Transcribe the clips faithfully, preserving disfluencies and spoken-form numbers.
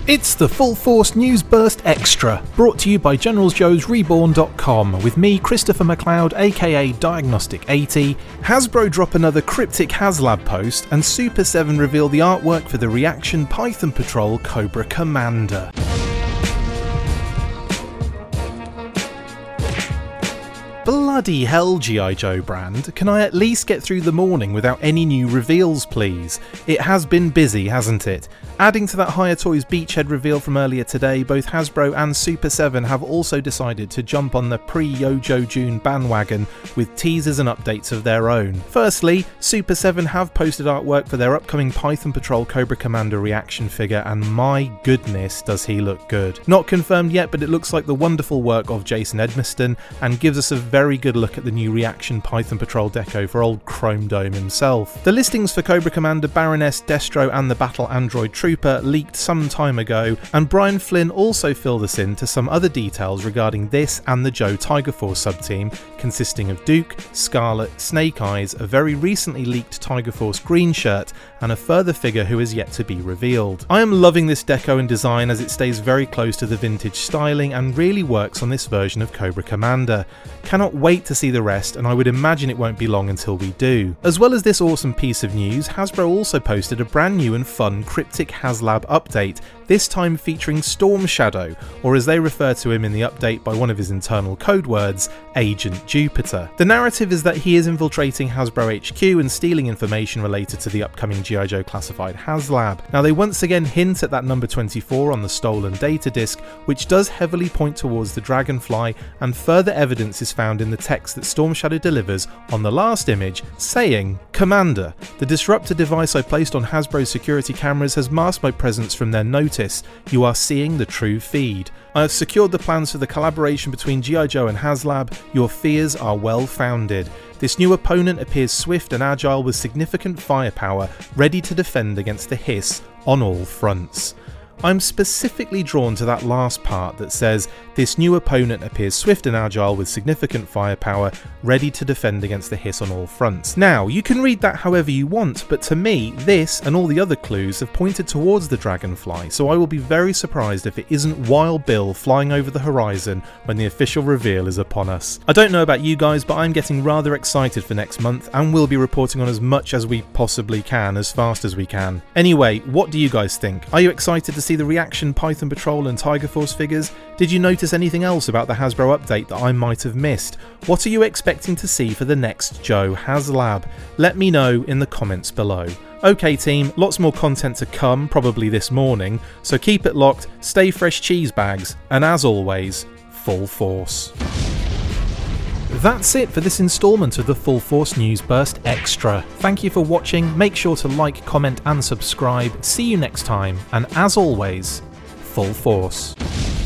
It's the Full Force News Burst Extra, brought to you by Generals Joes Reborn dot com, with me, Christopher McLeod, aka Diagnostic eighty. Hasbro drop another cryptic HasLab post, and Super seven reveal the artwork for the Reaction Python Patrol Cobra Commander. Bloody hell, G I. Joe brand, can I at least get through the morning without any new reveals, please? It has been busy, hasn't it? Adding to that Higher Toys Beachhead reveal from earlier today, both Hasbro and Super seven have also decided to jump on the pre-Yojo June bandwagon with teasers and updates of their own. Firstly, Super seven have posted artwork for their upcoming Python Patrol Cobra Commander reaction figure, and my goodness does he look good. Not confirmed yet, but it looks like the wonderful work of Jason Edmiston and gives us a very good look at the new Reaction Python Patrol deco for old Chrome Dome himself. The listings for Cobra Commander, Baroness, Destro and the Battle Android Trooper leaked some time ago, and Brian Flynn also filled us in to some other details regarding this and the Joe Tiger Force subteam, consisting of Duke, Scarlet, Snake Eyes, a very recently leaked Tiger Force green shirt, and a further figure who is yet to be revealed. I am loving this deco and design as it stays very close to the vintage styling and really works on this version of Cobra Commander. Cannot wait to see the rest, and I would imagine it won't be long until we do. As well as this awesome piece of news, Hasbro also posted a brand new and fun cryptic HasLab update, this time featuring Storm Shadow, or as they refer to him in the update by one of his internal code words, Agent Jupiter. The narrative is that he is infiltrating Hasbro H Q and stealing information related to the upcoming G I. Joe classified HasLab. Now they once again hint at that number twenty-four on the stolen data disk, which does heavily point towards the Dragonfly, and further evidence is found in the text that Storm Shadow delivers on the last image, saying, "Commander, the disruptor device I placed on Hasbro's security cameras has masked my presence from their notice. You are seeing the true feed. I have secured the plans for the collaboration between G I. Joe and HasLab. Your fears are well founded. This new opponent appears swift and agile with significant firepower, ready to defend against the hiss on all fronts." I'm specifically drawn to that last part that says, this new opponent appears swift and agile with significant firepower, ready to defend against the hiss on all fronts. Now, you can read that however you want, but to me, this and all the other clues have pointed towards the Dragonfly, so I will be very surprised if it isn't Wild Bill flying over the horizon when the official reveal is upon us. I don't know about you guys, but I'm getting rather excited for next month, and we'll be reporting on as much as we possibly can, as fast as we can. Anyway, what do you guys think? Are you excited to see the Reaction Python Patrol and Tiger Force figures? Did you notice anything else about the Hasbro update that I might have missed? What are you expecting to see for the next Joe HasLab? Let me know in the comments below. Okay team, lots more content to come, probably this morning, so keep it locked, stay fresh cheese bags, and as always, full force. That's it for this instalment of the Full Force News Burst Extra. Thank you for watching, make sure to like, comment and subscribe. See you next time, and as always, full force.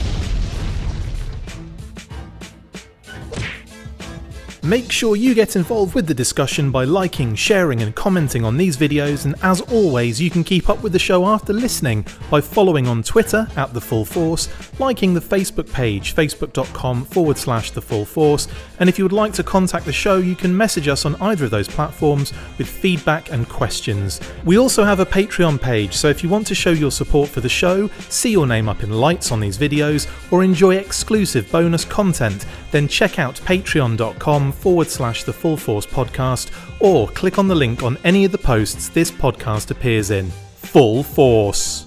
Make sure you get involved with the discussion by liking, sharing and commenting on these videos, and as always you can keep up with the show after listening by following on Twitter at The Full Force, liking the Facebook page facebook.com forward slash The Full Force, and if you would like to contact the show you can message us on either of those platforms with feedback and questions. We also have a Patreon page, so if you want to show your support for the show, see your name up in lights on these videos, or enjoy exclusive bonus content, then check out patreon.com forward slash the Full Force podcast, or click on the link on any of the posts this podcast appears in. Full Force.